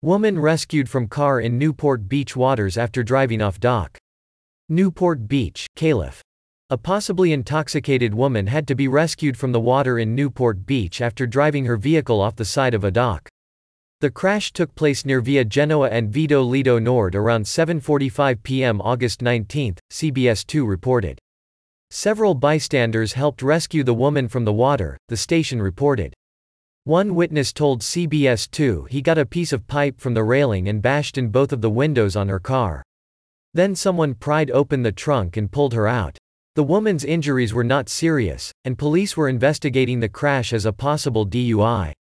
Woman rescued from car in Newport Beach waters after driving off dock. Newport Beach, Calif. A possibly intoxicated woman had to be rescued from the water in Newport Beach after driving her vehicle off the side of a dock. The crash took place near Via Genoa and Vito Lido Nord around 7:45 p.m. August 19, CBS 2 reported. Several bystanders helped rescue the woman from the water, the station reported. One witness told CBS 2 he got a piece of pipe from the railing and bashed in both of the windows on her car. Then someone pried open the trunk and pulled her out. The woman's injuries were not serious, and police were investigating the crash as a possible DUI.